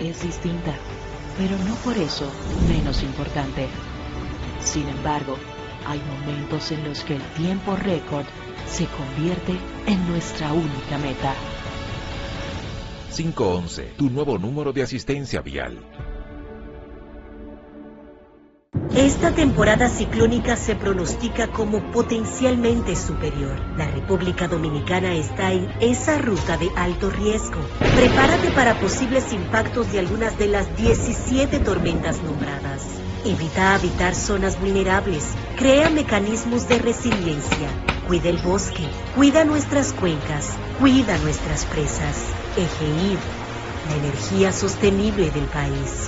es distinta, pero no por eso menos importante. Sin embargo, hay momentos en los que el tiempo récord se convierte en nuestra única meta. 511, tu nuevo número de asistencia vial. Esta temporada ciclónica se pronostica como potencialmente superior. La República Dominicana está en esa ruta de alto riesgo. Prepárate para posibles impactos de algunas de las 17 tormentas nombradas. Evita habitar zonas vulnerables. Crea mecanismos de resiliencia. Cuida el bosque. Cuida nuestras cuencas. Cuida nuestras presas. EGID, la energía sostenible del país.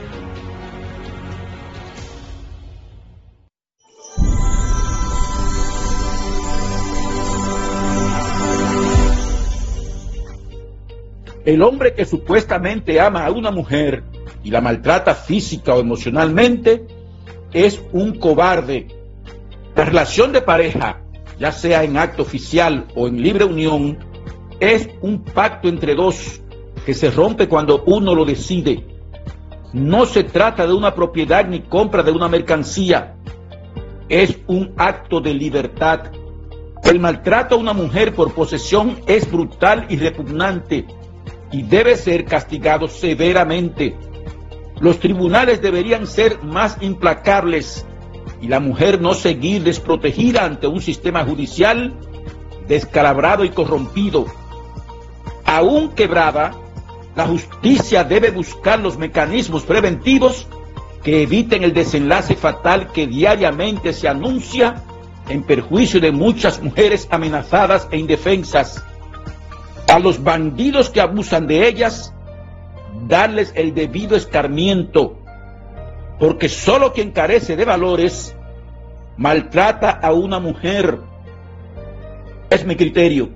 El hombre que supuestamente ama a una mujer y la maltrata física o emocionalmente es un cobarde. La relación de pareja, ya sea en acto oficial o en libre unión, es un pacto entre dos que se rompe cuando uno lo decide. No se trata de una propiedad ni compra de una mercancía. Es un acto de libertad. El maltrato a una mujer por posesión es brutal y repugnante y debe ser castigado severamente. Los tribunales deberían ser más implacables y la mujer no seguir desprotegida ante un sistema judicial descalabrado y corrompido. Aún quebrada, la justicia debe buscar los mecanismos preventivos que eviten el desenlace fatal que diariamente se anuncia en perjuicio de muchas mujeres amenazadas e indefensas. A los bandidos que abusan de ellas, darles el debido escarmiento, porque solo quien carece de valores maltrata a una mujer. Es mi criterio.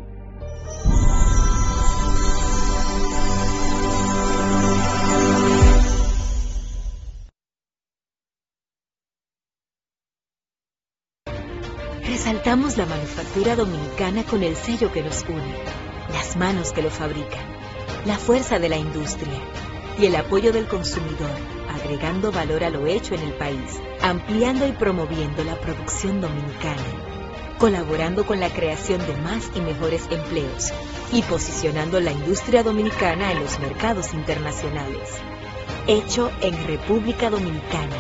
Resaltamos la manufactura dominicana con el sello que nos une, las manos que lo fabrican, la fuerza de la industria y el apoyo del consumidor, agregando valor a lo hecho en el país, ampliando y promoviendo la producción dominicana, colaborando con la creación de más y mejores empleos y posicionando la industria dominicana en los mercados internacionales. Hecho en República Dominicana.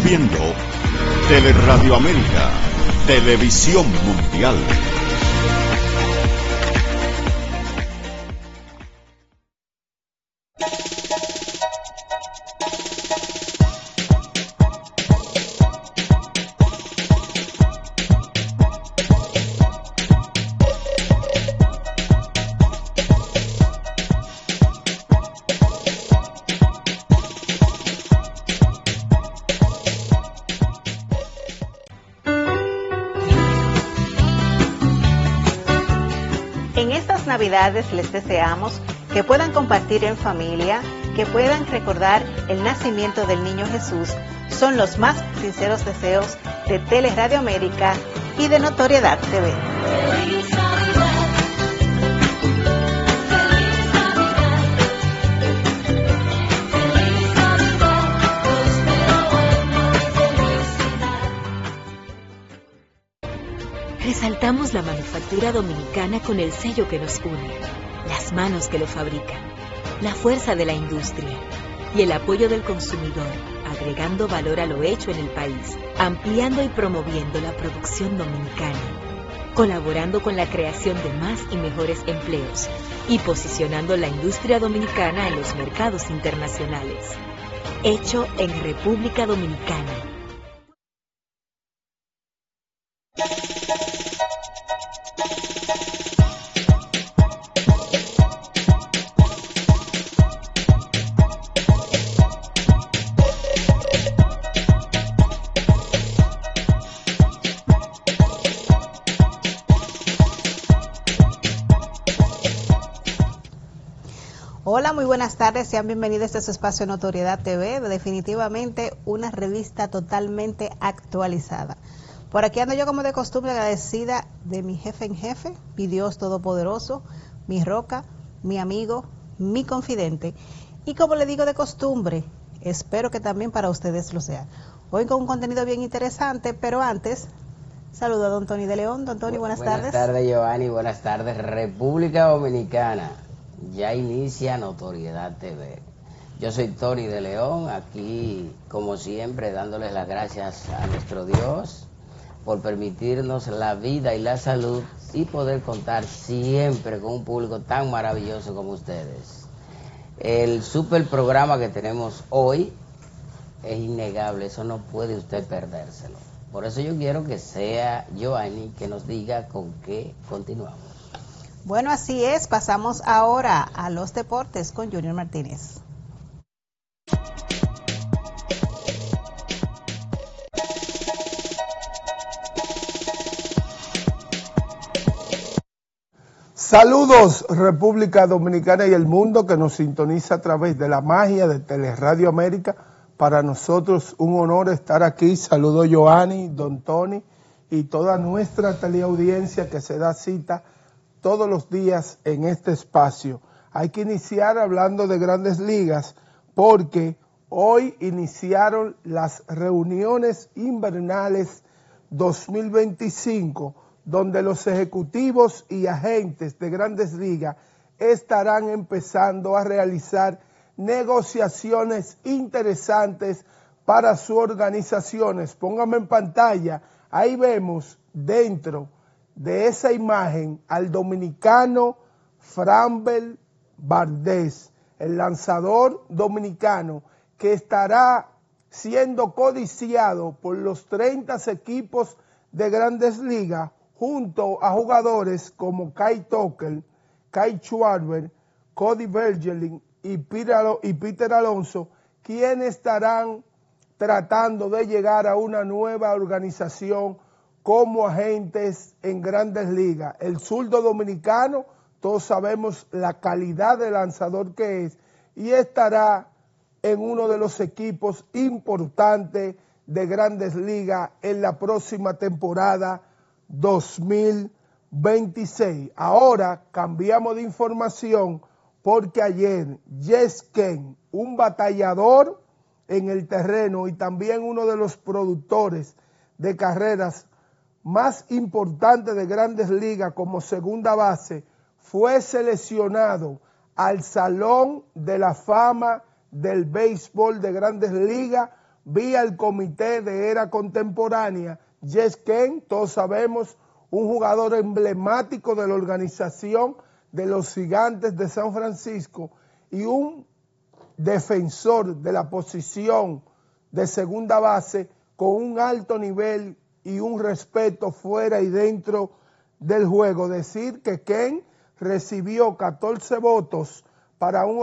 viendo Teleradio América, Televisión Mundial. Navidades les deseamos que puedan compartir en familia, que puedan recordar el nacimiento del niño Jesús. Son los más sinceros deseos de Teleradio América y de Notoriedad TV. Resaltamos la manufactura dominicana con el sello que nos une, las manos que lo fabrican, la fuerza de la industria y el apoyo del consumidor, agregando valor a lo hecho en el país, ampliando y promoviendo la producción dominicana, colaborando con la creación de más y mejores empleos y posicionando la industria dominicana en los mercados internacionales. Hecho en República Dominicana. Hola, muy buenas tardes, sean bienvenidos a este su espacio Notoriedad TV, definitivamente una revista totalmente actualizada. Por aquí ando yo como de costumbre agradecida de mi jefe en jefe, mi Dios Todopoderoso, mi roca, mi amigo, mi confidente. Y como le digo de costumbre, espero que también para ustedes lo sea. Hoy con un contenido bien interesante, pero antes, saludo a don Tony de León. Don Tony, buenas tardes. Buenas tardes, Giovanni, buenas tardes, República Dominicana. Ya inicia Notoriedad TV. Yo soy Tony de León, aquí como siempre dándoles las gracias a nuestro Dios por permitirnos la vida y la salud y poder contar siempre con un público tan maravilloso como ustedes. El super programa que tenemos hoy es innegable, eso no puede usted perdérselo. Por eso yo quiero que sea Giovanni que nos diga con qué continuamos. Bueno, así es, pasamos ahora a los deportes con Junior Martínez. Saludos República Dominicana y el mundo que nos sintoniza a través de la magia de Teleradio América. Para nosotros un honor estar aquí. Saludo Giovanni, Don Tony y toda nuestra teleaudiencia que se da cita todos los días en este espacio. Hay que iniciar hablando de Grandes Ligas porque hoy iniciaron las reuniones invernales 2025, donde los ejecutivos y agentes de Grandes Ligas estarán empezando a realizar negociaciones interesantes para sus organizaciones. Póngame en pantalla, ahí vemos dentro de esa imagen al dominicano Framber Valdez, el lanzador dominicano que estará siendo codiciado por los 30 equipos de Grandes Ligas junto a jugadores como Kyle Tucker, Kyle Schwarber, Cody Bellinger y Peter Alonso, quienes estarán tratando de llegar a una nueva organización como agentes en Grandes Ligas. El zurdo dominicano, todos sabemos la calidad de lanzador que es, y estará en uno de los equipos importantes de Grandes Ligas en la próxima temporada 2026. Ahora cambiamos de información porque ayer Jess Ken, un batallador en el terreno y también uno de los productores de carreras más importante de Grandes Ligas como segunda base, fue seleccionado al Salón de la Fama del Béisbol de Grandes Ligas vía el comité de era contemporánea. Jess Ken, todos sabemos, un jugador emblemático de la organización de los Gigantes de San Francisco y un defensor de la posición de segunda base con un alto nivel y un respeto fuera y dentro del juego. Decir que Ken recibió 14 votos para un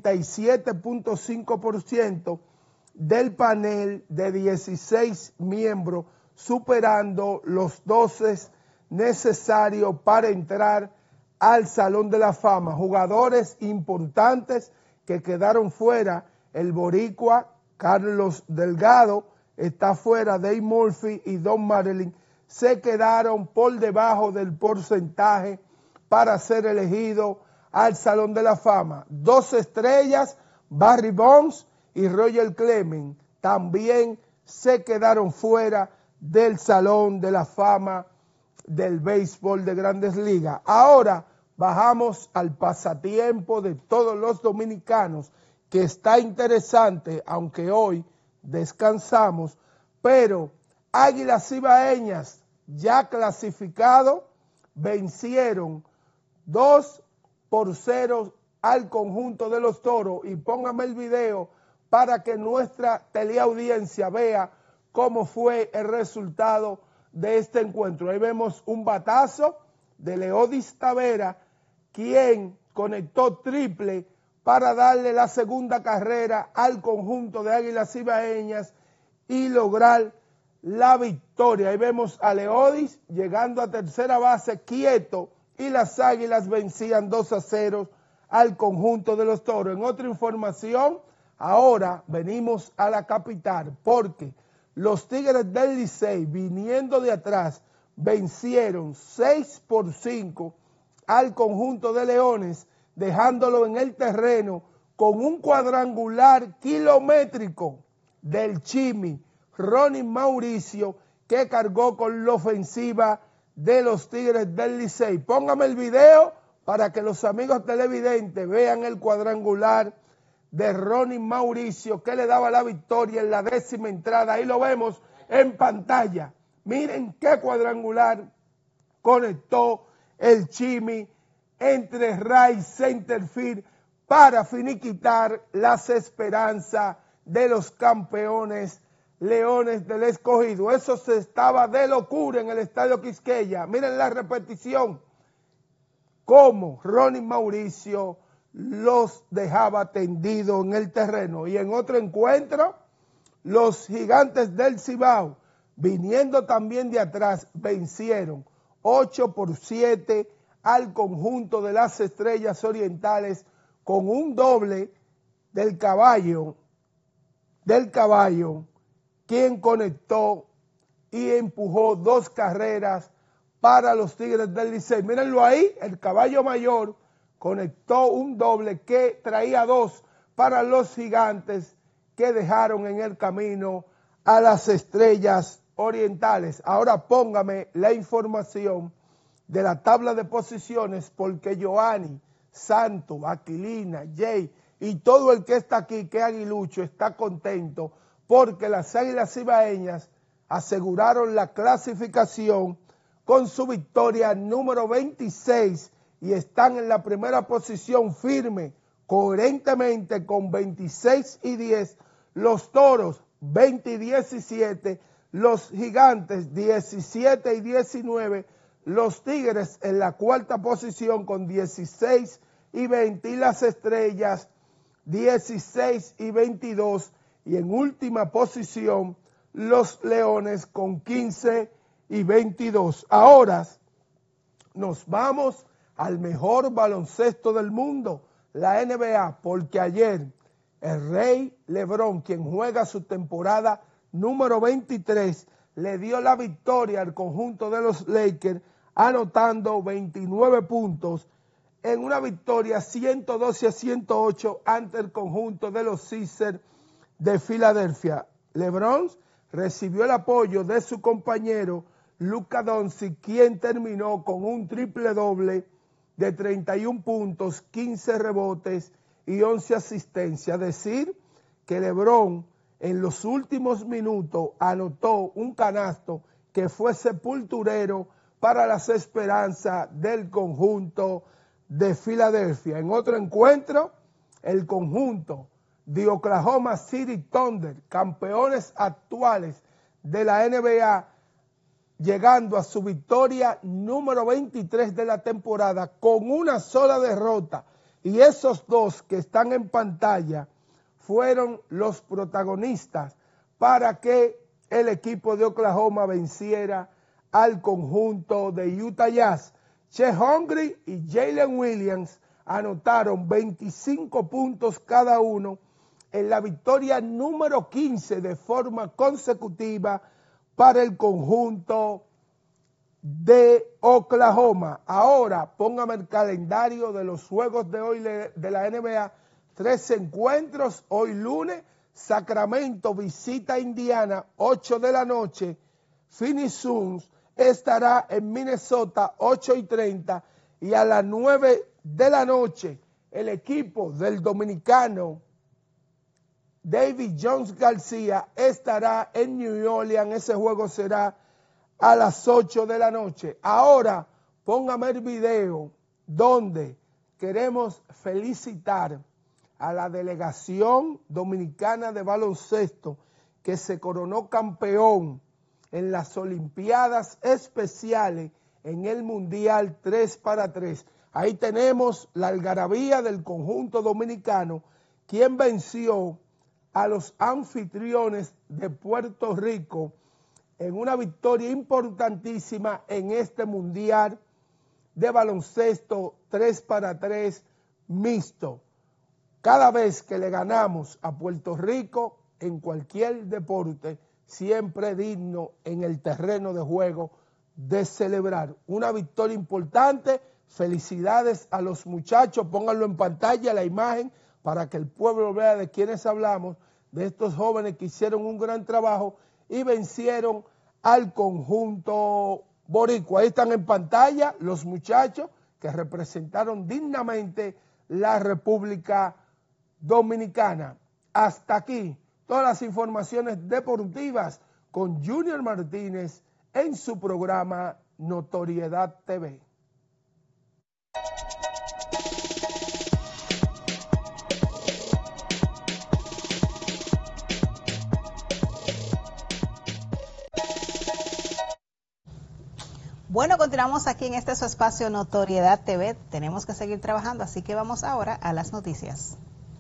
87.5% del panel de 16 miembros, superando los 12 necesarios para entrar al Salón de la Fama. Jugadores importantes que quedaron fuera: el boricua Carlos Delgado está fuera, Dave Murphy y Don Marilyn se quedaron por debajo del porcentaje para ser elegido al Salón de la Fama. 2 estrellas, Barry Bonds y Roger Clemens, también se quedaron fuera del Salón de la Fama del béisbol de Grandes Ligas. Ahora bajamos al pasatiempo de todos los dominicanos, que está interesante, aunque hoy descansamos, pero Águilas Cibaeñas, ya clasificado, vencieron 2-0 al conjunto de los Toros. Y póngame el video para que nuestra teleaudiencia vea cómo fue el resultado de este encuentro. Ahí vemos un batazo de Leodis Tavera, quien conectó triple para darle la segunda carrera al conjunto de Águilas Cibaeñas y lograr la victoria. Ahí vemos a Leodis llegando a tercera base quieto, y las Águilas vencían 2-0 al conjunto de los Toros. En otra información, ahora venimos a la capital, porque los Tigres del Licey, viniendo de atrás, vencieron 6-5 al conjunto de Leones, dejándolo en el terreno con un cuadrangular kilométrico del Chimi, Ronnie Mauricio, que cargó con la ofensiva de los Tigres del Licey. Póngame el video para que los amigos televidentes vean el cuadrangular de Ronnie Mauricio, que le daba la victoria en la 10ª entrada. Ahí lo vemos en pantalla. Miren qué cuadrangular conectó el Chimi entre right y center field para finiquitar las esperanzas de los campeones Leones del Escogido. Eso se estaba de locura en el Estadio Quisqueya. Miren la repetición, cómo Ronnie Mauricio los dejaba tendidos en el terreno. Y en otro encuentro, los Gigantes del Cibao, viniendo también de atrás, vencieron 8-7 al conjunto de las Estrellas Orientales, con un doble del caballo, quien conectó y empujó 2 carreras para los Tigres del Licey. Mírenlo ahí, el caballo mayor conectó un doble que traía 2 para los Gigantes, que dejaron en el camino a las Estrellas Orientales. Ahora póngame la información de la tabla de posiciones, porque Joanny, Santo, Aquilina, Jay y todo el que está aquí, que aguilucho, está contento porque las Águilas Cibaeñas aseguraron la clasificación con su victoria número 26 y están en la primera posición firme, coherentemente con 26-10, los Toros 20-17, los Gigantes 17-19, los Tigres en la cuarta posición con 16-20 y las Estrellas 16-22, y en última posición los Leones con 15-22. Ahora nos vamos al mejor baloncesto del mundo, la NBA, porque ayer el Rey LeBron, quien juega su temporada número 23, le dio la victoria al conjunto de los Lakers, anotando 29 puntos en una victoria 112-108 ante el conjunto de los Sixers de Filadelfia. LeBron recibió el apoyo de su compañero Luka Doncic, quien terminó con un triple doble de 31 puntos, 15 rebotes y 11 asistencias. Decir que LeBron en los últimos minutos anotó un canasto que fue sepulturero para las esperanzas del conjunto de Filadelfia. En otro encuentro, el conjunto de Oklahoma City Thunder, campeones actuales de la NBA, llegando a su victoria número 23 de la temporada con una sola derrota. Y esos dos que están en pantalla fueron los protagonistas para que el equipo de Oklahoma venciera al conjunto de Utah Jazz. Chet Holmgren y Jalen Williams anotaron 25 puntos cada uno en la victoria número 15 de forma consecutiva para el conjunto de Oklahoma. Ahora póngame el calendario de los juegos de hoy de la NBA. 3 encuentros hoy lunes. Sacramento visita a Indiana, 8 de la noche. Phoenix Suns estará en Minnesota, 8:30, y a las 9 de la noche el equipo del dominicano David Jones García estará en New Orleans. Ese juego será a las 8 de la noche. Ahora póngame el video donde queremos felicitar a la delegación dominicana de baloncesto que se coronó campeón en las Olimpiadas Especiales en el Mundial 3x3. Ahí tenemos la algarabía del conjunto dominicano, quien venció a los anfitriones de Puerto Rico en una victoria importantísima en este Mundial de baloncesto 3x3 mixto. Cada vez que le ganamos a Puerto Rico en cualquier deporte, siempre digno en el terreno de juego de celebrar. Una victoria importante. Felicidades a los muchachos. Pónganlo en pantalla la imagen para que el pueblo vea de quiénes hablamos, de estos jóvenes que hicieron un gran trabajo y vencieron al conjunto boricua. Ahí están en pantalla los muchachos que representaron dignamente la República Dominicana. Hasta aquí todas las informaciones deportivas con Junior Martínez en su programa Notoriedad TV. Bueno, continuamos aquí en este su espacio Notoriedad TV. Tenemos que seguir trabajando, así que vamos ahora a las noticias.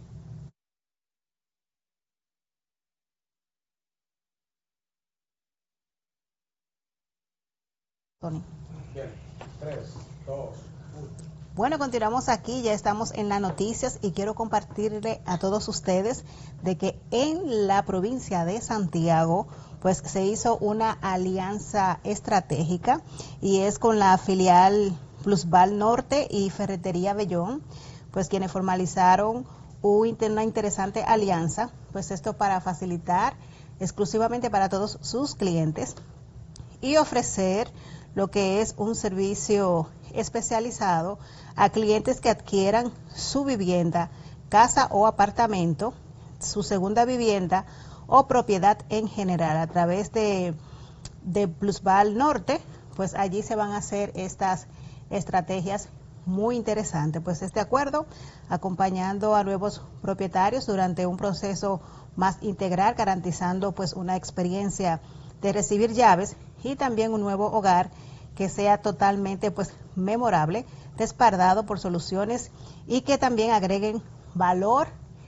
Tony. Bien, 3, 2, 1. Bueno, continuamos aquí, ya estamos en las noticias y quiero compartirle a todos ustedes de que en la provincia de Santiago pues se hizo una alianza estratégica y es con la filial Plusval Norte y Ferretería Bellón, pues quienes formalizaron una interesante alianza, pues esto para facilitar exclusivamente para todos sus clientes y ofrecer lo que es un servicio especializado a clientes que adquieran su vivienda, casa o apartamento, su segunda vivienda o propiedad en general a través de Plusval Norte. Pues allí se van a hacer estas estrategias muy interesantes, pues este acuerdo acompañando a nuevos propietarios durante un proceso más integral, garantizando pues una experiencia de recibir llaves y también un nuevo hogar que sea totalmente pues memorable, respaldado por soluciones y que también agreguen valor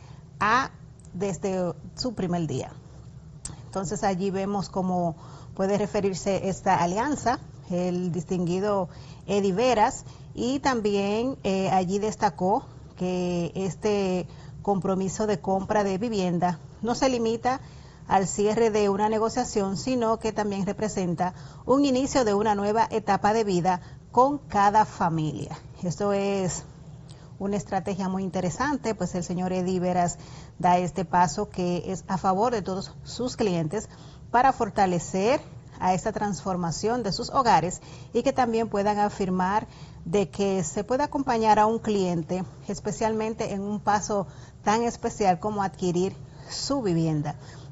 desde su primer día. Entonces allí vemos cómo puede referirse esta alianza, el distinguido Eddie Veras, y también allí destacó que este compromiso de compra de vivienda no se limita al cierre de una negociación, sino que también representa un inicio de una nueva etapa de vida con cada familia. Esto es una estrategia muy interesante, pues el señor Eddie Veras da este paso que es a favor de todos sus clientes para fortalecer a esta transformación de sus hogares y que también puedan afirmar de que se puede acompañar a un cliente, especialmente en un paso tan especial como adquirir su vivienda.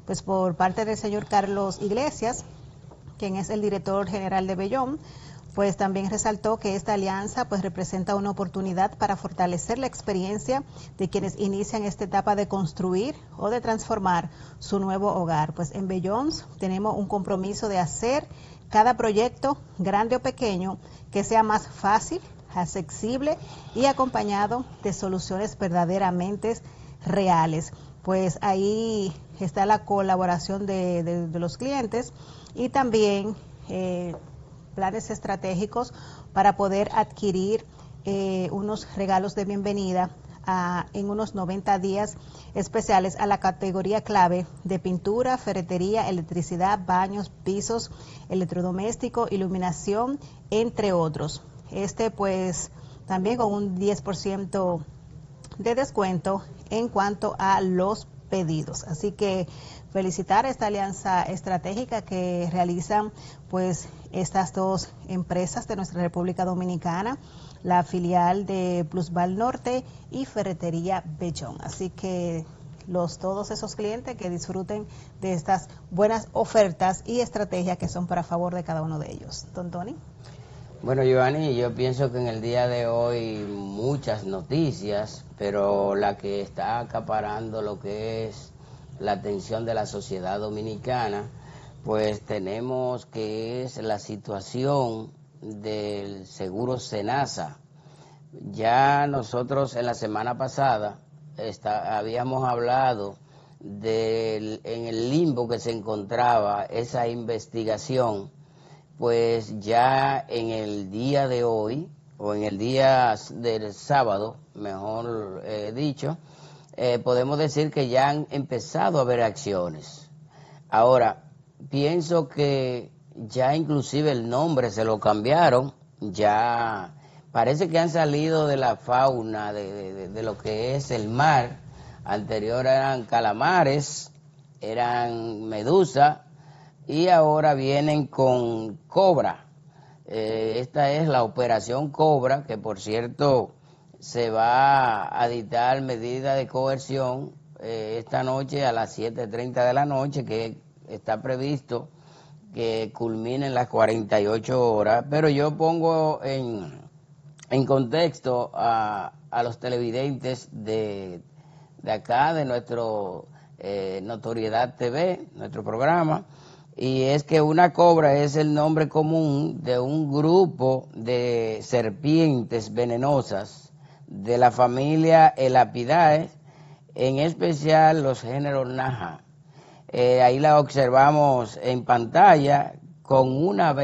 pues por parte del señor Carlos Iglesias, quien es el director general de Bellón, pues también resaltó que esta alianza pues representa una oportunidad para fortalecer la experiencia de quienes inician esta etapa de construir o de transformar su nuevo hogar. Pues en Bellón tenemos un compromiso de hacer cada proyecto, grande o pequeño, que sea más fácil, accesible y acompañado de soluciones verdaderamente reales. Pues ahí está la colaboración de los clientes y también planes estratégicos para poder adquirir unos regalos de bienvenida en unos 90 días especiales a la categoría clave de pintura, ferretería, electricidad, baños, pisos, electrodoméstico, iluminación, entre otros. Pues también con un 10% de descuento en cuanto a los pedidos. Así que felicitar esta alianza estratégica que realizan pues estas dos empresas de nuestra República Dominicana, la filial de Plusval Norte y Ferretería Bellón. Así que todos esos clientes que disfruten de estas buenas ofertas y estrategias que son para favor de cada uno de ellos. Don Tony. Bueno, Giovanni, yo pienso que en el día de hoy muchas noticias, pero la que está acaparando lo que es la atención de la sociedad dominicana, pues tenemos que es la situación del seguro Senasa. Ya nosotros en la semana pasada habíamos hablado en el limbo que se encontraba esa investigación. Pues ya en el día de hoy, o en el día del sábado, mejor dicho, podemos decir que ya han empezado a haber acciones. Ahora, pienso que ya inclusive el nombre se lo cambiaron, ya parece que han salido de la fauna de lo que es el mar. Anterior eran calamares, eran medusa, y ahora vienen con Cobra. Esta es la operación Cobra, que por cierto se va a dictar medida de coerción esta noche a las 7:30 de la noche, que está previsto que culminen las 48 horas. Pero yo pongo en contexto a los televidentes de acá, de nuestro Notoriedad TV, nuestro programa. Y es que una cobra es el nombre común de un grupo de serpientes venenosas de la familia Elapidae, en especial los géneros Naja. Ahí la observamos en pantalla con unas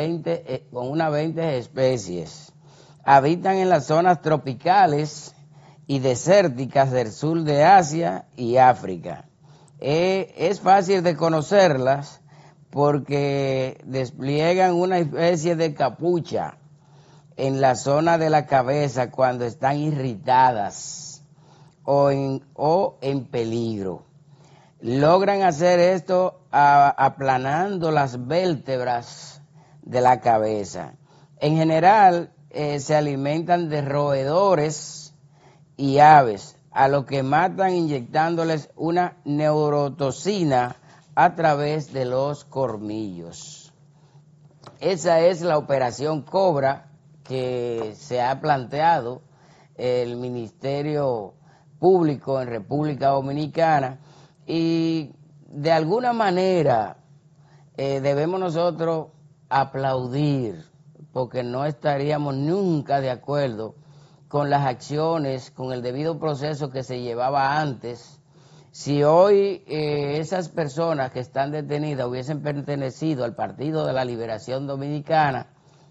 20 especies. Habitan en las zonas tropicales y desérticas del sur de Asia y África. Es fácil de conocerlas porque despliegan una especie de capucha en la zona de la cabeza cuando están irritadas o en peligro. Logran hacer esto aplanando las vértebras de la cabeza. En general se alimentan de roedores y aves, a lo que matan inyectándoles una neurotoxina a través de los colmillos. Esa es la operación Cobra que se ha planteado el Ministerio Público en República Dominicana, y de alguna manera debemos nosotros aplaudir, porque no estaríamos nunca de acuerdo con las acciones, con el debido proceso que se llevaba antes. Si hoy esas personas que están detenidas hubiesen pertenecido al Partido de la Liberación Dominicana,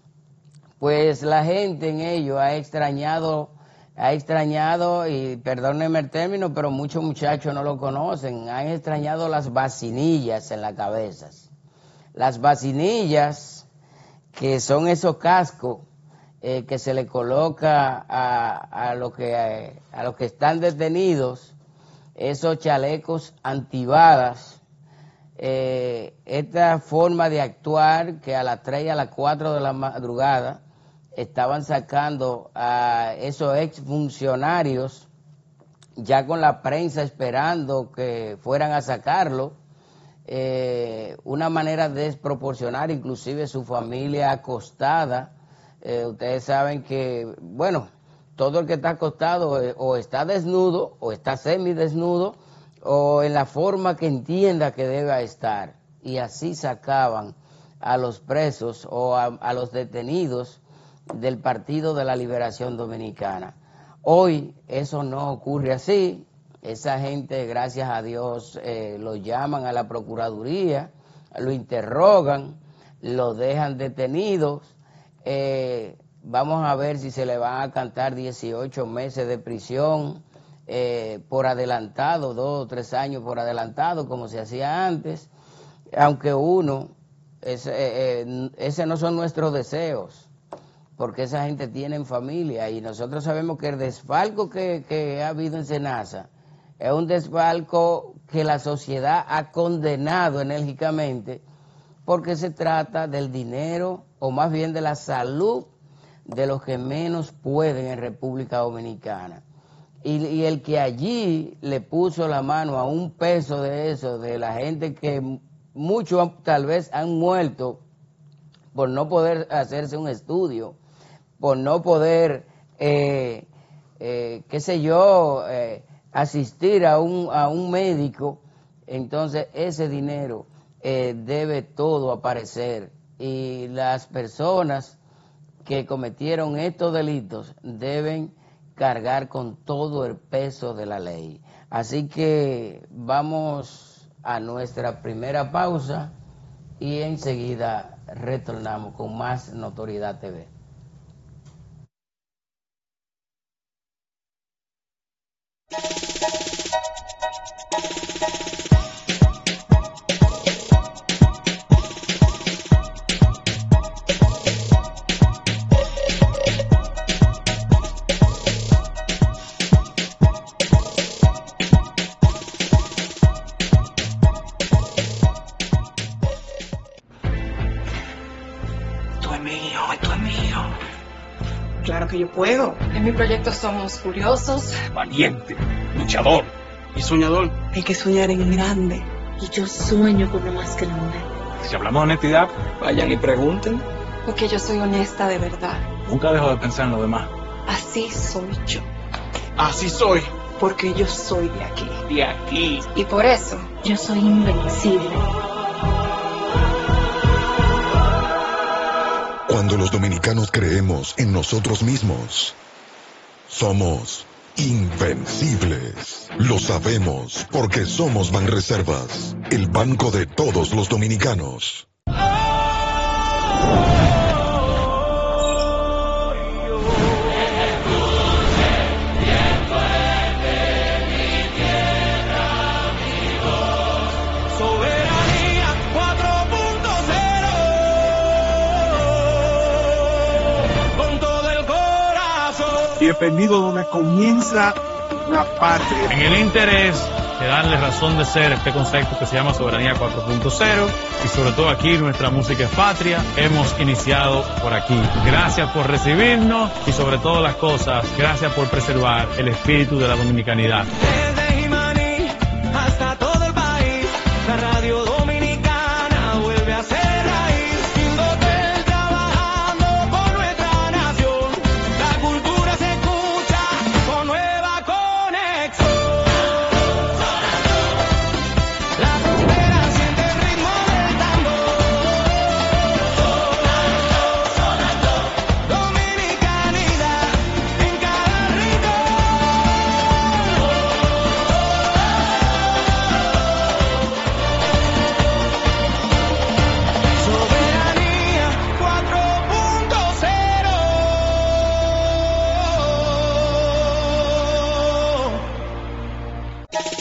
pues la gente en ello ha extrañado, y perdónenme el término, pero muchos muchachos no lo conocen, han extrañado las vacinillas en las cabezas. Las vacinillas, que son esos cascos que se le coloca a los que están detenidos, esos chalecos antibalas, esta forma de actuar que a las 3 y a las 4 de la madrugada estaban sacando a esos exfuncionarios, ya con la prensa esperando que fueran a sacarlo, una manera desproporcionada, inclusive su familia acostada. Ustedes saben que, bueno, todo el que está acostado o está desnudo o está semidesnudo o en la forma que entienda que deba estar, y así sacaban a los presos o a los detenidos del Partido de la Liberación Dominicana. Hoy eso no ocurre así. Esa gente, gracias a Dios, lo llaman a la Procuraduría, lo interrogan, lo dejan detenidos. Vamos a ver si se le van a cantar 18 meses de prisión por adelantado, 2 o 3 años por adelantado, como se hacía antes, aunque ese no son nuestros deseos, porque esa gente tiene familia, y nosotros sabemos que el desfalco que ha habido en Senasa es un desfalco que la sociedad ha condenado enérgicamente, porque se trata del dinero, o más bien de la salud de los que menos pueden en República Dominicana. Y el que allí le puso la mano a un peso de eso, de la gente que muchos tal vez han muerto por no poder hacerse un estudio, por no poder, asistir a un médico. Entonces ese dinero debe todo aparecer, y las personas que cometieron estos delitos deben cargar con todo el peso de la ley. Así que vamos a nuestra primera pausa y enseguida retornamos con más Notoriedad TV. Claro que yo puedo. En mi proyecto somos curiosos, valiente, luchador y soñador. Hay que soñar en grande. Y yo sueño con lo más grande. Si hablamos de honestidad, vayan y pregunten. Porque yo soy honesta de verdad. Nunca dejo de pensar en lo demás. Así soy yo. Así soy. Porque yo soy de aquí. De aquí. Y por eso, yo soy invencible. Cuando los dominicanos creemos en nosotros mismos, somos invencibles. Lo sabemos porque somos Banreservas, el banco de todos los dominicanos. Bienvenido donde comienza la patria. En el interés de darle razón de ser este concepto que se llama Soberanía 4.0, y sobre todo aquí nuestra música es patria, hemos iniciado por aquí. Gracias por recibirnos y sobre todas las cosas, gracias por preservar el espíritu de la dominicanidad. Desde Jimaní hasta todo el país, la radio dominicana vuelve a ser raíz. Indotel trabajando por nuestra nación, la cultura se escucha con nueva conexión. La frontera siente el ritmo del tambor. Dominicanidad en cada rincón. Soberanía 4.0.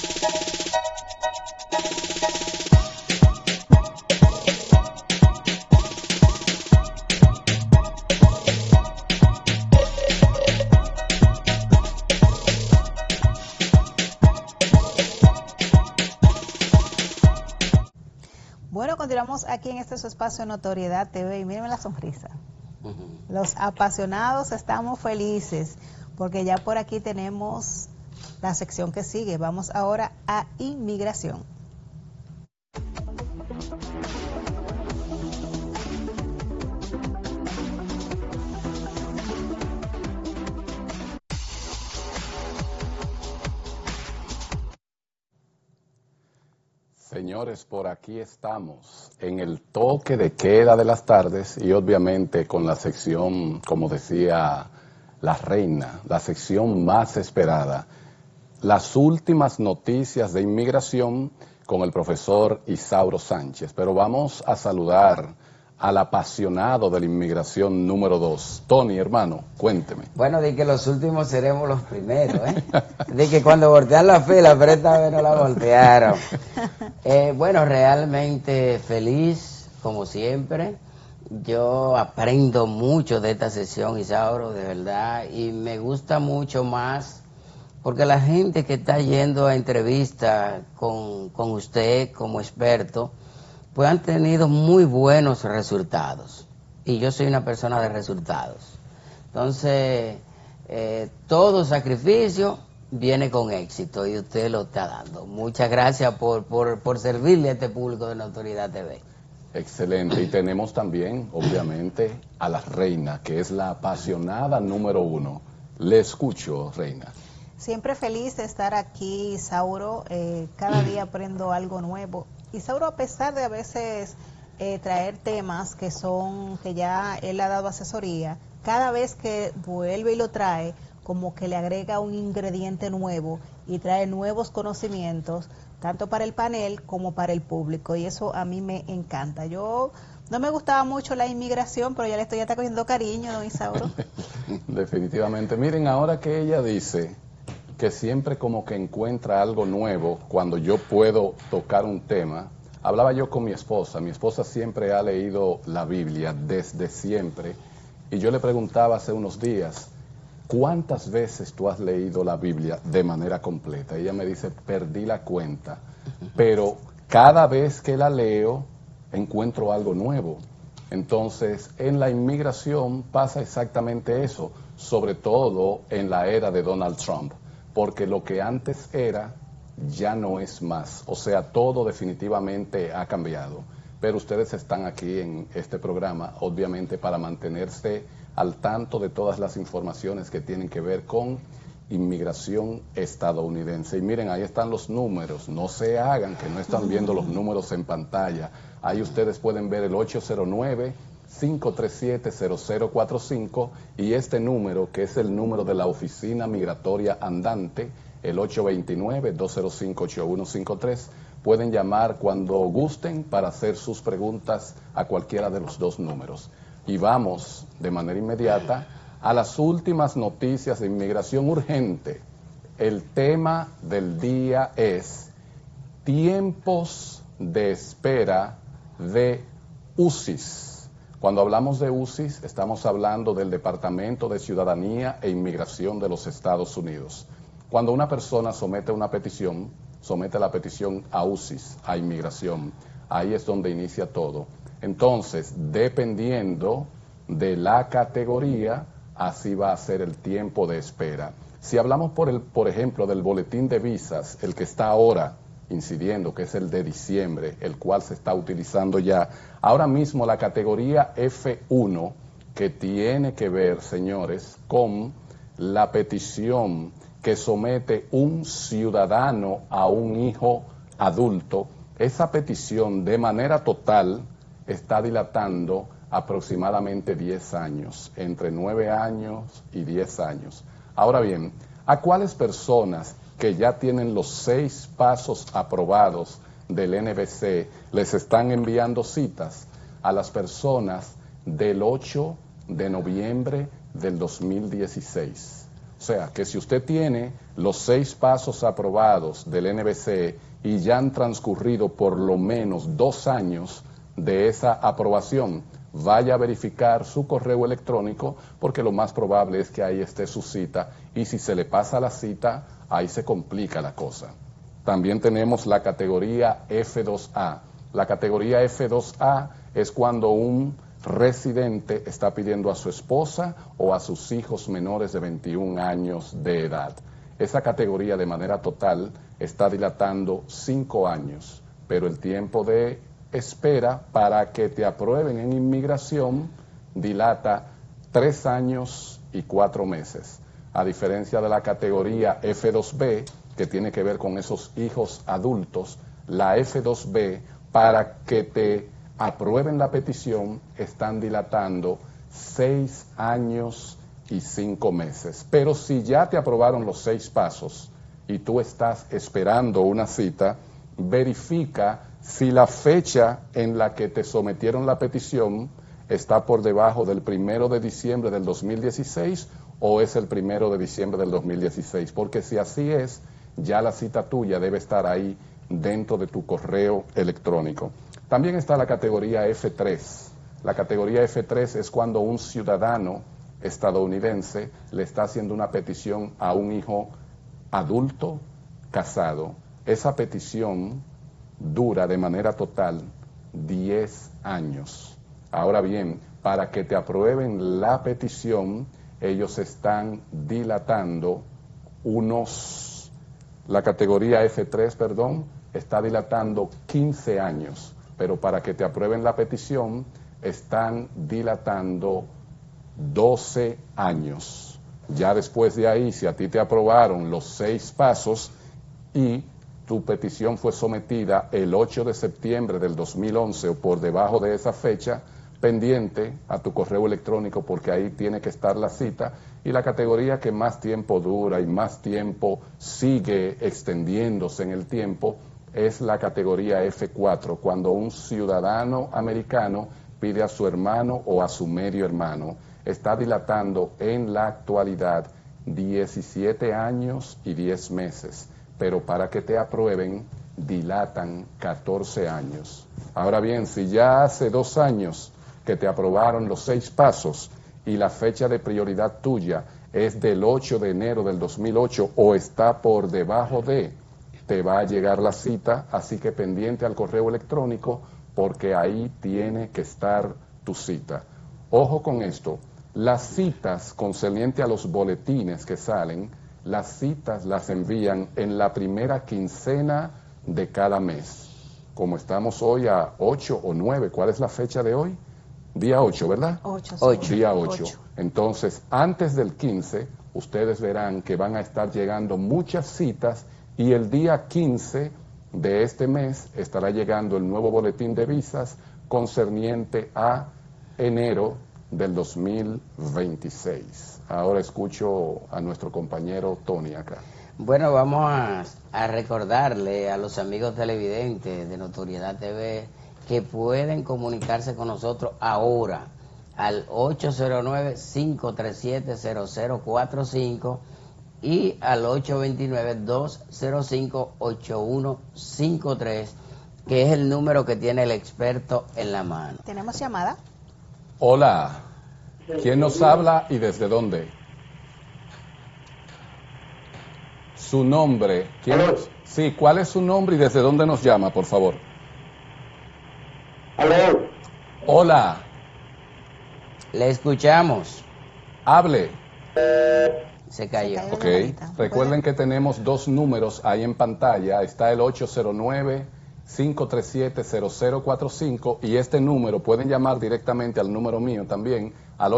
Bueno, continuamos aquí en este su espacio Notoriedad TV y miren la sonrisa. Los apasionados estamos felices porque ya por aquí tenemos la sección que sigue. Vamos ahora a inmigración. Señores, por aquí estamos en el toque de queda de las tardes y obviamente con la sección, como decía la reina, la sección más esperada, las últimas noticias de inmigración con el profesor Isauro Sánchez. Pero vamos a saludar al apasionado de la inmigración número 2. Tony, hermano, cuénteme. Bueno, de que los últimos seremos los primeros, ¿eh? De que cuando voltean la fila, pero esta vez no la voltearon. Bueno, realmente feliz, como siempre. Yo aprendo mucho de esta sesión, Isauro, de verdad, y me gusta mucho más porque la gente que está yendo a entrevista con usted como experto, pues han tenido muy buenos resultados. Y yo soy una persona de resultados. Entonces, todo sacrificio viene con éxito y usted lo está dando. Muchas gracias por servirle a este público de Notoriedad TV. Excelente. Y tenemos también, obviamente, a la reina, que es la apasionada número 1. Le escucho, reina. Siempre feliz de estar aquí, Isauro. Cada día aprendo algo nuevo. Isauro, a pesar de a veces traer temas que ya él ha dado asesoría, cada vez que vuelve y lo trae, como que le agrega un ingrediente nuevo y trae nuevos conocimientos, tanto para el panel como para el público, y eso a mí me encanta. Yo no me gustaba mucho la inmigración, pero ya le estoy cogiendo cariño, don Isauro. Definitivamente. Miren, ahora que ella dice que siempre como que encuentra algo nuevo cuando yo puedo tocar un tema. Hablaba yo con mi esposa siempre ha leído la Biblia desde siempre, y yo le preguntaba hace unos días, ¿cuántas veces tú has leído la Biblia de manera completa? Ella me dice, perdí la cuenta, pero cada vez que la leo encuentro algo nuevo. Entonces, en la inmigración pasa exactamente eso, sobre todo en la era de Donald Trump, porque lo que antes era ya no es más. O sea, todo definitivamente ha cambiado. Pero ustedes están aquí en este programa, obviamente, para mantenerse al tanto de todas las informaciones que tienen que ver con inmigración estadounidense. Y miren, ahí están los números. No se hagan que no están viendo los números en pantalla. Ahí ustedes pueden ver el 809-537-0045 y este número, que es el número de la Oficina Migratoria Andante, el 829-205-8153. Pueden llamar cuando gusten para hacer sus preguntas a cualquiera de los dos números. Y vamos de manera inmediata a las últimas noticias de inmigración urgente. El tema del día es tiempos de espera de UCIS. Cuando hablamos de UCIS, estamos hablando del Departamento de Ciudadanía e Inmigración de los Estados Unidos. Cuando una persona somete la petición a UCIS, a inmigración. Ahí es donde inicia todo. Entonces, dependiendo de la categoría, así va a ser el tiempo de espera. Si hablamos, por ejemplo, del boletín de visas, el que está ahora incidiendo, que es el de diciembre, el cual se está utilizando ya, ahora mismo la categoría F1, que tiene que ver, señores, con la petición que somete un ciudadano a un hijo adulto, esa petición de manera total está dilatando aproximadamente 10 años, entre 9 años y 10 años. Ahora bien, ¿a cuáles personas que ya tienen los 6 pasos aprobados del NVC les están enviando citas? A las personas del 8 de noviembre del 2016. O sea, que si usted tiene los 6 pasos aprobados del NVC y ya han transcurrido por lo menos 2 años de esa aprobación, vaya a verificar su correo electrónico, porque lo más probable es que ahí esté su cita, y si se le pasa la cita, ahí se complica la cosa. También tenemos la categoría F2A. La categoría F2A es cuando un residente está pidiendo a su esposa o a sus hijos menores de 21 años de edad. Esa categoría de manera total está dilatando 5 años, pero el tiempo de espera para que te aprueben en inmigración dilata 3 años y 4 meses. A diferencia de la categoría F2B, que tiene que ver con esos hijos adultos, la F2B, para que te aprueben la petición, están dilatando 6 años y 5 meses. Pero si ya te aprobaron los 6 pasos y tú estás esperando una cita, verifica si la fecha en la que te sometieron la petición está por debajo del 1 de diciembre del 2016 o es el 1 de diciembre del 2016, porque si así es, ya la cita tuya debe estar ahí dentro de tu correo electrónico. También está la categoría F3. La categoría F3 es cuando un ciudadano estadounidense le está haciendo una petición a un hijo adulto casado. Esa petición dura de manera total 10 años. Ahora bien, para que te aprueben la petición, ellos están dilatando la categoría F3, perdón, está dilatando 15 años, pero para que te aprueben la petición, están dilatando 12 años. Ya después de ahí, si a ti te aprobaron los 6 pasos y tu petición fue sometida el 8 de septiembre del 2011 o por debajo de esa fecha, pendiente a tu correo electrónico porque ahí tiene que estar la cita. Y la categoría que más tiempo dura y más tiempo sigue extendiéndose en el tiempo es la categoría F4, cuando un ciudadano americano pide a su hermano o a su medio hermano. Está dilatando en la actualidad 17 años y 10 meses, pero para que te aprueben dilatan 14 años. Ahora bien, si ya hace 2 años que te aprobaron los 6 pasos y la fecha de prioridad tuya es del 8 de enero del 2008 o está por debajo de, te va a llegar la cita, así que pendiente al correo electrónico porque ahí tiene que estar tu cita. Ojo con esto, las citas concernientes a los boletines que salen, las citas las envían en la primera quincena de cada mes. Como estamos hoy a 8 o 9, ¿cuál es la fecha de hoy? Día 8, ¿verdad? 8. Día 8. Entonces, antes del 15, ustedes verán que van a estar llegando muchas citas y el día 15 de este mes estará llegando el nuevo boletín de visas concerniente a enero del 2026. Ahora escucho a nuestro compañero Tony acá. Bueno, vamos a recordarle a los amigos televidentes de Notoriedad TV que pueden comunicarse con nosotros ahora al 809-537-0045 y al 829-205-8153, que es el número que tiene el experto en la mano. ¿Tenemos llamada? Hola, ¿quién nos habla y desde dónde? Su nombre. Sí, ¿cuál es su nombre y desde dónde nos llama, por favor? Hola. Le escuchamos. Hable. Se cayó. Ok. Recuerden que tenemos 2 números ahí en pantalla. Está el 809-537-0045 y este número pueden llamar directamente al número mío también, al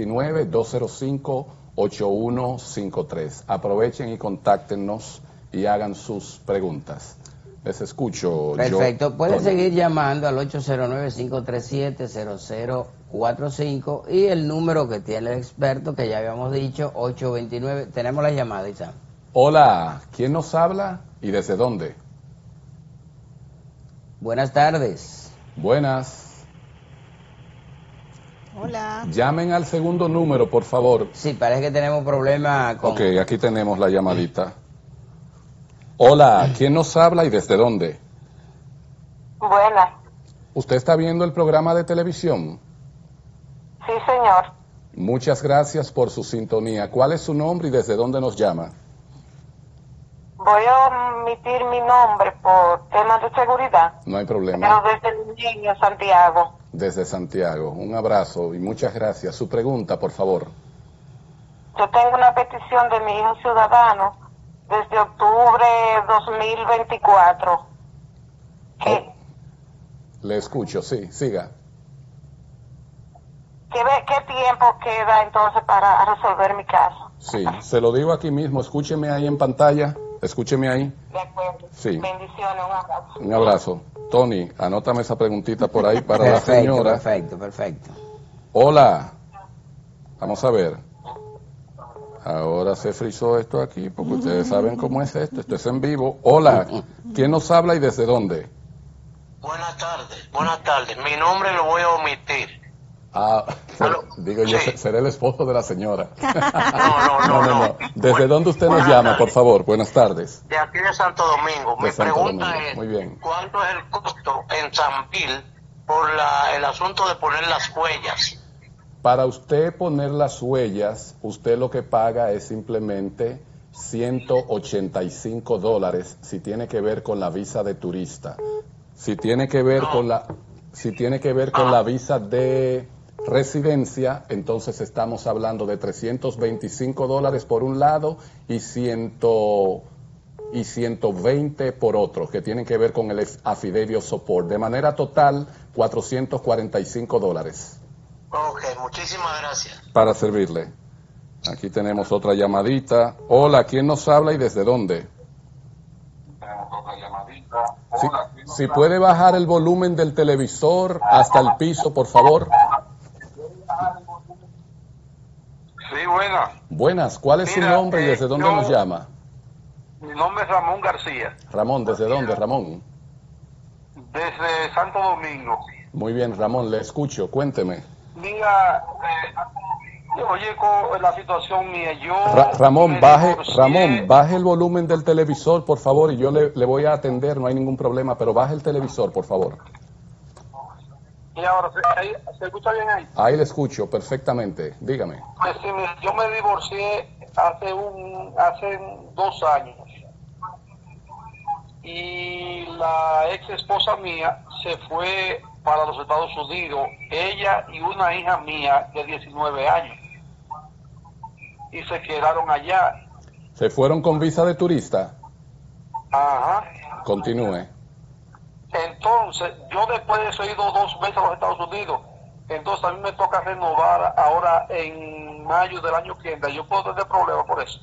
829-205-8153. Aprovechen y contáctenos y hagan sus preguntas. Les escucho. Perfecto. Pueden seguir llamando al 809-537-0045 y el número que tiene el experto, que ya habíamos dicho, 829. Tenemos la llamada, Isa. Hola, ¿quién nos habla y desde dónde? Buenas tardes. Buenas. Hola. Llamen al segundo número, por favor. Sí, parece que tenemos problemas con... Ok, aquí tenemos la llamadita. Hola, ¿quién nos habla y desde dónde? Buenas. ¿Usted está viendo el programa de televisión? Sí, señor. Muchas gracias por su sintonía. ¿Cuál es su nombre y desde dónde nos llama? Voy a omitir mi nombre por temas de seguridad. No hay problema. Pero desde el niño, Santiago. Desde Santiago. Un abrazo y muchas gracias. Su pregunta, por favor. Yo tengo una petición de mi hijo ciudadano desde octubre 2024. Le escucho, sí, siga. ¿Qué tiempo queda entonces para resolver mi caso? Sí, se lo digo aquí mismo, escúcheme ahí en pantalla. Escúcheme ahí. De acuerdo. Sí. Bendiciones, un abrazo. Un abrazo. Tony, anótame esa preguntita por ahí para la señora. Perfecto. Hola. Vamos a ver. Ahora se frizó esto aquí porque ustedes saben cómo es esto. Esto es en vivo. Hola. ¿Quién nos habla y desde dónde? Buenas tardes. Mi nombre lo voy a omitir. Digo yo, seré el esposo de la señora. No. ¿Desde dónde usted nos llama, por favor? Buenas tardes. De aquí de Santo Domingo. Mi pregunta es, muy bien. ¿cuánto es el costo en San Gil por el asunto de poner las huellas? Para usted poner las huellas, usted lo que paga es simplemente $185 si tiene que ver con la visa de turista. Si tiene que ver con la visa de residencia, entonces estamos hablando de $325 por un lado y 120 por otro, que tienen que ver con el affidavit of support. De manera total, $445. Ok, muchísimas gracias. Para servirle. Aquí tenemos otra llamadita. Hola, ¿quién nos habla y desde dónde? Si puede bajar el volumen del televisor hasta el piso, por favor. Sí, buenas. Buenas, ¿cuál es su nombre y desde dónde nos llama? Mi nombre es Ramón García. Ramón, ¿desde dónde, Ramón? Desde Santo Domingo. Muy bien, Ramón, le escucho, cuénteme. Mira, oye, con la situación mía, Ramón, baje el volumen del televisor, por favor, y yo le voy a atender, no hay ningún problema, pero baje el televisor, por favor. Y ahora, ¿se escucha bien ahí? Ahí le escucho perfectamente, dígame. Pues sí, yo me divorcié hace 2 años. Y la ex esposa mía se fue para los Estados Unidos, ella y una hija mía de 19 años. Y se quedaron allá. ¿Se fueron con visa de turista? Ajá. Continúe. Entonces, yo después de eso he ido 2 veces a los Estados Unidos. Entonces a mí me toca renovar ahora en mayo del año que entra. ¿Yo puedo tener problemas por eso?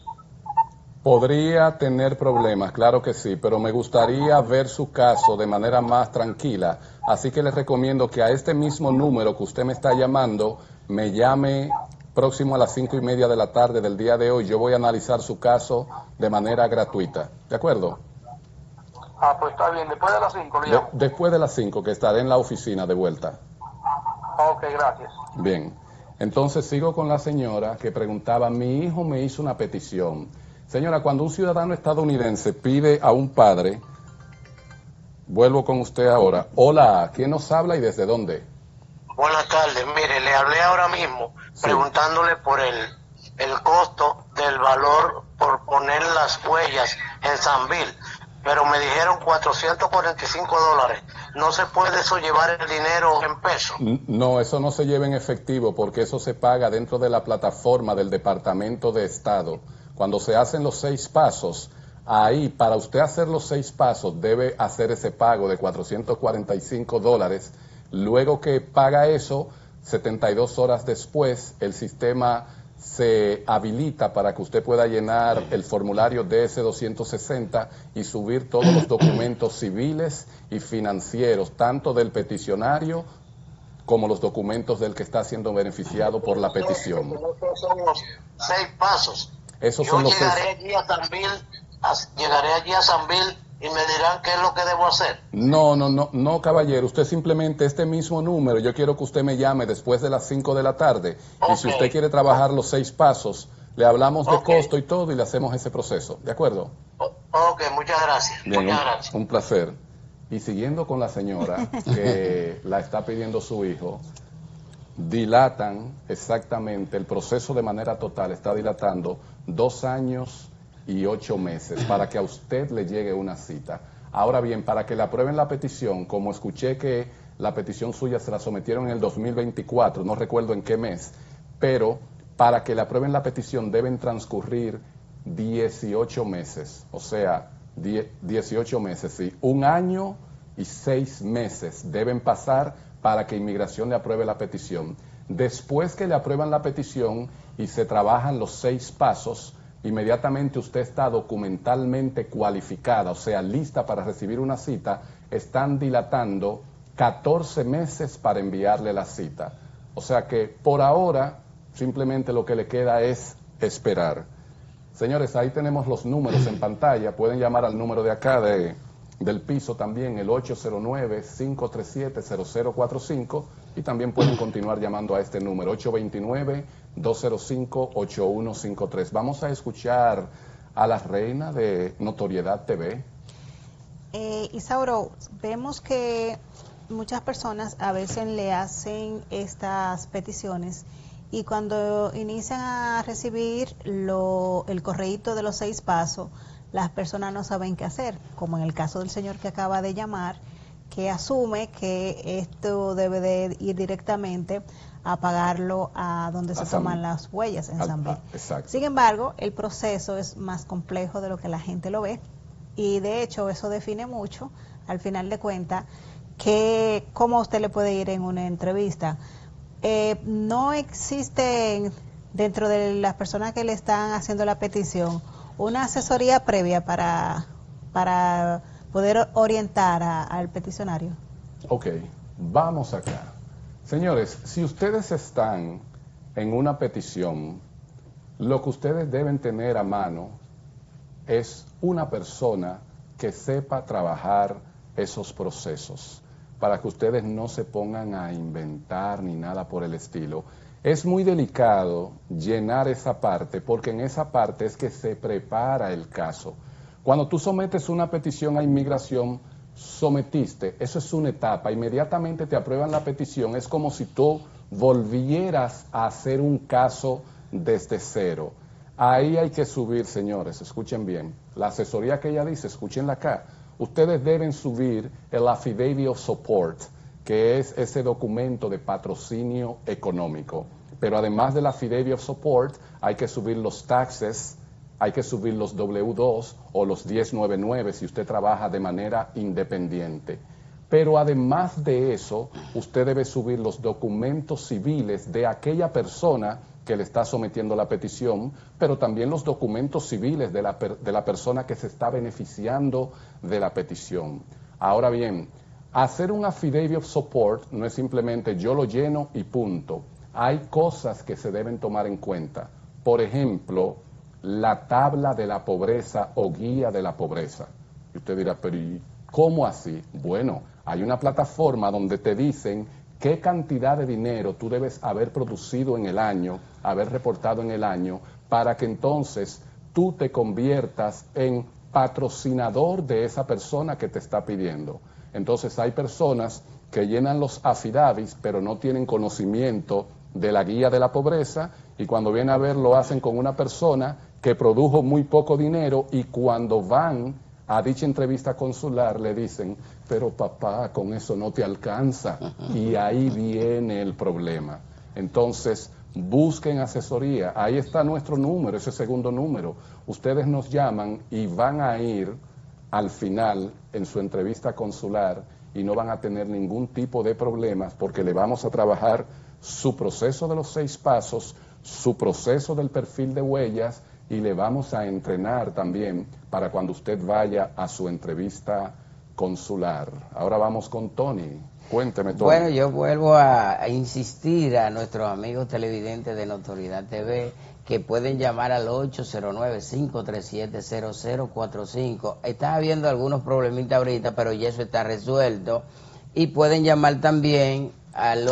Podría tener problemas, claro que sí, pero me gustaría ver su caso de manera más tranquila. Así que les recomiendo que a este mismo número que usted me está llamando, me llame próximo a las 5:30 de la tarde del día de hoy. Yo voy a analizar su caso de manera gratuita. ¿De acuerdo? Ah, pues está bien. Después de las 5 le llamo. Después de las 5, que estaré en la oficina de vuelta. Ok, gracias. Bien. Entonces sigo con la señora que preguntaba, mi hijo me hizo una petición. Señora, cuando un ciudadano estadounidense pide a un padre, vuelvo con usted ahora. Hola, ¿quién nos habla y desde dónde? Buenas tardes, mire, le hablé ahora mismo preguntándole por el costo del valor por poner las huellas en San Bill, pero me dijeron $445. ¿No se puede eso llevar el dinero en pesos? No, eso no se lleva en efectivo porque eso se paga dentro de la plataforma del Departamento de Estado. Cuando se hacen los 6 pasos, ahí para usted hacer los 6 pasos debe hacer ese pago de $445. Luego que paga eso, 72 horas después, el sistema se habilita para que usted pueda llenar el formulario DS-260 y subir todos los documentos civiles y financieros, tanto del peticionario como los documentos del que está siendo beneficiado por la petición. Esos son los 6 pasos. Esos son los 6. Llegaré allí a San Bill y me dirán qué es lo que debo hacer. No, caballero. Usted simplemente este mismo número, yo quiero que usted me llame después de las 5 de la tarde. Okay. Y si usted quiere trabajar los 6 pasos, le hablamos de costo y todo y le hacemos ese proceso. ¿De acuerdo? Ok, muchas gracias. Bien, un placer. Y siguiendo con la señora que la está pidiendo su hijo, dilatan exactamente, el proceso de manera total está dilatando 2 años y 8 meses para que a usted le llegue una cita. Ahora bien, para que le aprueben la petición, como escuché que la petición suya se la sometieron en el 2024, no recuerdo en qué mes, pero para que le aprueben la petición deben transcurrir 18 meses, o sea, 18 meses, sí, 1 año y 6 meses deben pasar para que Inmigración le apruebe la petición. Después que le aprueban la petición y se trabajan los 6 pasos, inmediatamente usted está documentalmente cualificada, o sea, lista para recibir una cita, están dilatando 14 meses para enviarle la cita. O sea que por ahora simplemente lo que le queda es esperar. Señores, ahí tenemos los números en pantalla. Pueden llamar al número de acá del piso también, el 809-537-0045, y también pueden continuar llamando a este número, 829-205-8153. Vamos a escuchar a la reina de Notoriedad TV. Isauro, vemos que muchas personas a veces le hacen estas peticiones y cuando inician a recibir el correíto de los 6 pasos, las personas no saben qué hacer, como en el caso del señor que acaba de llamar, que asume que esto debe de ir directamente a pagarlo a donde se toman las huellas en San Bill. Sin embargo, el proceso es más complejo de lo que la gente lo ve y de hecho eso define mucho, al final de cuentas, que cómo usted le puede ir en una entrevista. No existe dentro de las personas que le están haciendo la petición una asesoría previa para poder orientar al peticionario. Ok, vamos acá. Señores, si ustedes están en una petición, lo que ustedes deben tener a mano es una persona que sepa trabajar esos procesos, para que ustedes no se pongan a inventar ni nada por el estilo. Es muy delicado llenar esa parte, porque en esa parte es que se prepara el caso. Cuando tú sometes una petición a inmigración, sometiste, eso es una etapa, inmediatamente te aprueban la petición, es como si tú volvieras a hacer un caso desde cero. Ahí hay que subir, señores, escuchen bien, la asesoría que ella dice, escúchenla acá, ustedes deben subir el Affidavit of Support, que es ese documento de patrocinio económico. Pero además del Affidavit of Support, hay que subir los taxes, hay que subir los W2 o los 1099 si usted trabaja de manera independiente. Pero además de eso, usted debe subir los documentos civiles de aquella persona que le está sometiendo la petición, pero también los documentos civiles de la persona que se está beneficiando de la petición. Ahora bien, hacer un Affidavit of Support no es simplemente yo lo lleno y punto. Hay cosas que se deben tomar en cuenta. Por ejemplo, la tabla de la pobreza o guía de la pobreza. Y usted dirá, pero ¿y cómo así? Bueno, hay una plataforma donde te dicen qué cantidad de dinero tú debes haber producido en el año, haber reportado en el año, para que entonces tú te conviertas en patrocinador de esa persona que te está pidiendo. Entonces hay personas que llenan los affidavits, pero no tienen conocimiento de la guía de la pobreza, y cuando vienen a ver lo hacen con una persona que produjo muy poco dinero, y cuando van a dicha entrevista consular le dicen, pero papá, con eso no te alcanza, y ahí viene el problema. Entonces, busquen asesoría, ahí está nuestro número, ese segundo número. Ustedes nos llaman y van a ir al final en su entrevista consular y no van a tener ningún tipo de problemas, porque le vamos a trabajar su proceso de los 6 pasos, su proceso del perfil de huellas, y le vamos a entrenar también para cuando usted vaya a su entrevista consular. Ahora vamos con Tony. Cuénteme, Tony. Bueno, yo vuelvo a insistir a nuestros amigos televidentes de Notoriedad TV que pueden llamar al 809-537-0045. Está habiendo algunos problemitas ahorita, pero ya eso está resuelto. Y pueden llamar también al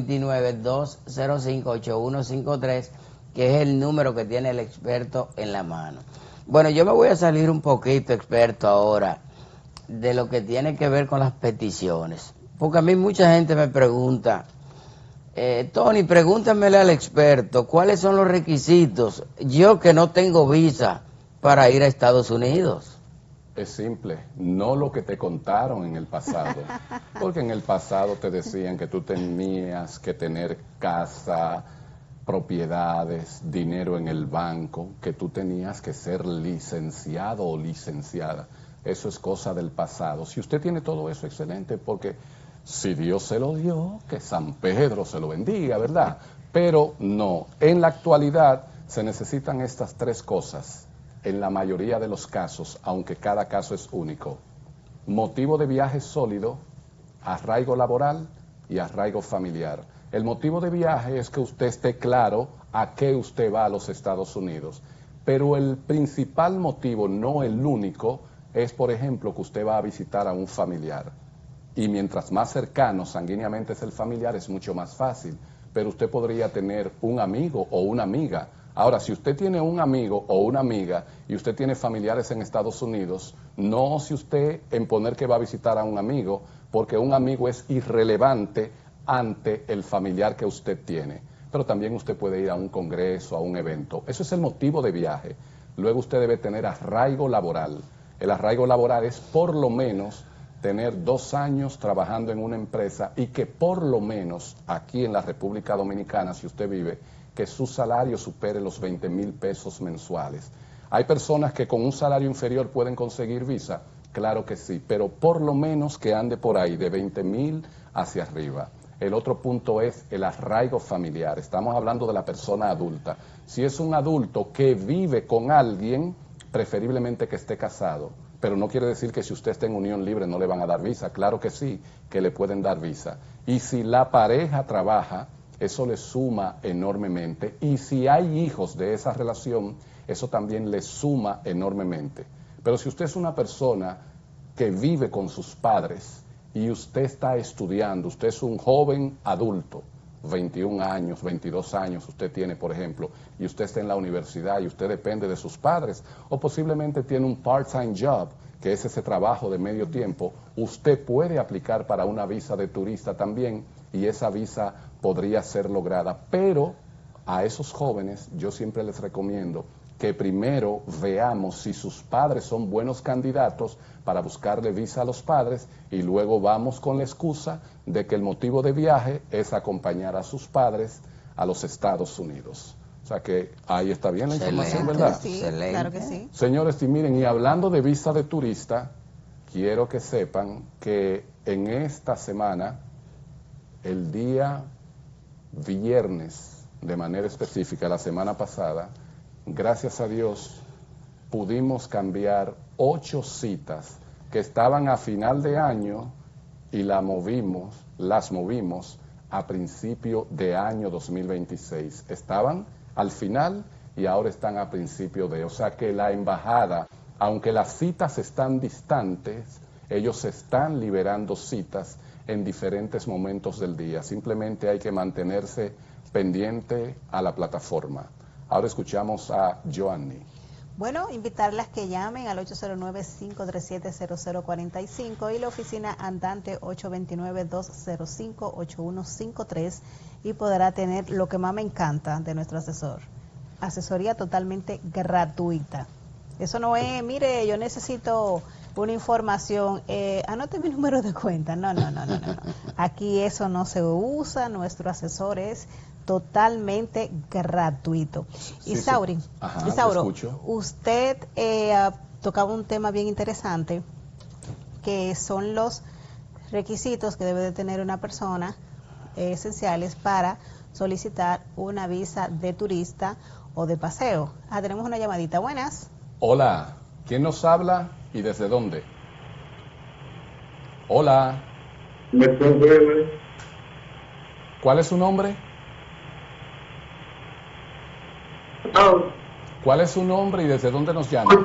829-205-8153, que es el número que tiene el experto en la mano. Bueno, yo me voy a salir un poquito, experto, ahora, de lo que tiene que ver con las peticiones. Porque a mí mucha gente me pregunta, Tony, pregúntamele al experto, ¿cuáles son los requisitos? Yo que no tengo visa para ir a Estados Unidos. Es simple, no lo que te contaron en el pasado, porque en el pasado te decían que tú tenías que tener casa, propiedades, dinero en el banco, que tú tenías que ser licenciado o licenciada. Eso es cosa del pasado. Si usted tiene todo eso, excelente, porque si Dios se lo dio, que San Pedro se lo bendiga, ¿verdad? Pero no, en la actualidad, Se necesitan estas 3 cosas en la mayoría de los casos, aunque cada caso es único. Motivo de viaje sólido, arraigo laboral y arraigo familiar. El motivo de viaje es que usted esté claro a qué usted va a los Estados Unidos. Pero el principal motivo, no el único, es, por ejemplo, que usted va a visitar a un familiar. Y mientras más cercano sanguíneamente es el familiar, es mucho más fácil. Pero usted podría tener un amigo o una amiga. Ahora, si usted tiene un amigo o una amiga y usted tiene familiares en Estados Unidos, no ose usted en poner que va a visitar a un amigo, porque un amigo es irrelevante ante el familiar que usted tiene. Pero también usted puede ir a un congreso, a un evento. Eso es el motivo de viaje. Luego usted debe tener arraigo laboral. El arraigo laboral es por lo menos tener 2 años trabajando en una empresa y que por lo menos aquí en la República Dominicana, si usted vive, que su salario supere los 20,000 pesos mensuales. ¿Hay personas que con un salario inferior pueden conseguir visa? Claro que sí, pero por lo menos que ande por ahí de 20,000 hacia arriba. El otro punto es el arraigo familiar. Estamos hablando de la persona adulta. Si es un adulto que vive con alguien, preferiblemente que esté casado. Pero no quiere decir que si usted está en unión libre no le van a dar visa. Claro que sí, que le pueden dar visa. Y si la pareja trabaja, eso le suma enormemente. Y si hay hijos de esa relación, eso también le suma enormemente. Pero si usted es una persona que vive con sus padres y usted está estudiando, usted es un joven adulto, 21 años, 22 años usted tiene, por ejemplo, y usted está en la universidad y usted depende de sus padres, o posiblemente tiene un part-time job, que es ese trabajo de medio tiempo, usted puede aplicar para una visa de turista también, y esa visa podría ser lograda. Pero a esos jóvenes yo siempre les recomiendo que primero veamos si sus padres son buenos candidatos para buscarle visa a los padres, y luego vamos con la excusa de que el motivo de viaje es acompañar a sus padres a los Estados Unidos. O sea que ahí está bien la información, ¿verdad? Sí, claro que sí. Señores, y miren, y hablando de visa de turista, quiero que sepan que en esta semana, el día viernes, de manera específica, la semana pasada, gracias a Dios, pudimos cambiar 8 citas que estaban a final de año y las movimos a principio de año 2026. Estaban al final y ahora están a principio de. O sea que la embajada, aunque las citas están distantes, ellos están liberando citas en diferentes momentos del día. Simplemente hay que mantenerse pendiente a la plataforma. Ahora escuchamos a Joanny. Bueno, invitarlas que llamen al 809-537-0045 y la oficina andante 829-205-8153 y podrá tener lo que más me encanta de nuestro asesor, asesoría totalmente gratuita. Eso no es, mire, yo necesito una información, anote mi número de cuenta. No. Aquí eso no se usa, nuestro asesor es totalmente gratuito. Sí, Isauri, sí. Ajá, Isauro, usted tocaba un tema bien interesante, que son los requisitos que debe de tener una persona esenciales para solicitar una visa de turista o de paseo. Tenemos una llamadita. Buenas. Hola, ¿quién nos habla y desde dónde? Hola. ¿Cuál es su nombre? ¿Cuál es su nombre y desde dónde nos llama?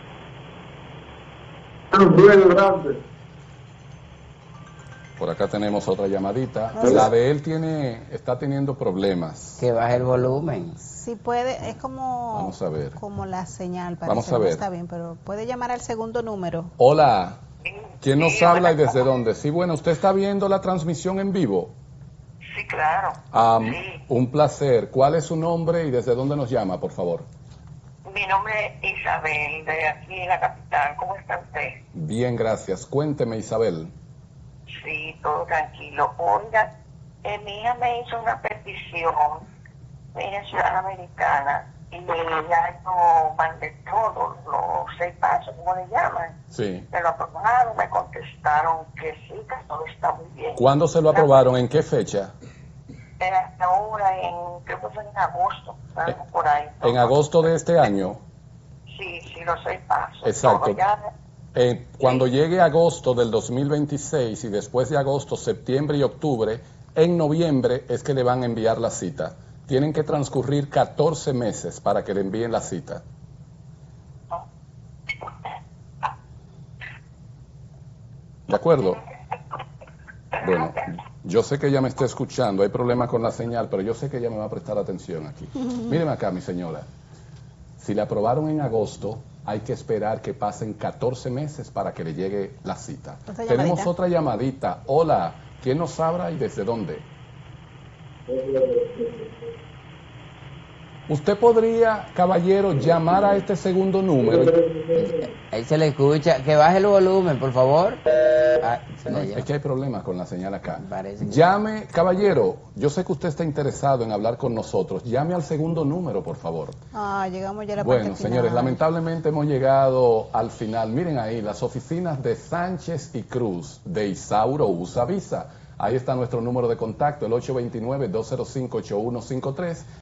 Por acá tenemos otra llamadita. La de él está teniendo problemas. Que baje el volumen. Si puede, es como, vamos a ver, como la señal, parece. Vamos a ver. No está bien, pero puede llamar al segundo número. Hola, ¿quién nos habla y desde dónde? Sí, bueno, ¿usted está viendo la transmisión en vivo? Sí, claro. Sí. Un placer. ¿Cuál es su nombre y desde dónde nos llama, por favor? Mi nombre es Isabel, de aquí en la capital. ¿Cómo está usted? Bien, gracias. Cuénteme, Isabel. Sí, todo tranquilo. Oiga, mi hija me hizo una petición, ella es ciudadana americana, y ya yo mandé todos los 6 pasos, ¿cómo le llaman? Sí. Me lo aprobaron, me contestaron que sí, que todo está muy bien. ¿Cuándo se lo aprobaron? ¿En qué fecha? ahora creo que fue en agosto, algo por ahí. En agosto de este año. Sí, los 6 pasos. Exacto. Ya, cuando llegue agosto del 2026 y después de agosto, septiembre y octubre, en noviembre es que le van a enviar la cita. Tienen que transcurrir 14 meses para que le envíen la cita. ¿De acuerdo? Bueno, yo sé que ella me está escuchando, hay problemas con la señal, pero yo sé que ella me va a prestar atención aquí. Míreme acá, mi señora. Si la aprobaron en agosto, hay que esperar que pasen 14 meses para que le llegue la cita. Tenemos otra llamadita. Hola, ¿quién nos habla y desde dónde? Usted podría, caballero, llamar a este segundo número. Ahí se le escucha. Que baje el volumen, por favor. No, es que hay problemas con la señal acá. Llame, caballero, yo sé que usted está interesado en hablar con nosotros. Llame al segundo número, por favor. Llegamos ya a la Bueno, parte final. señores, lamentablemente hemos llegado al final. Miren ahí, las oficinas de Sánchez y Cruz, de Isauro USA Visa. Ahí está nuestro número de contacto, el 829-205-8153.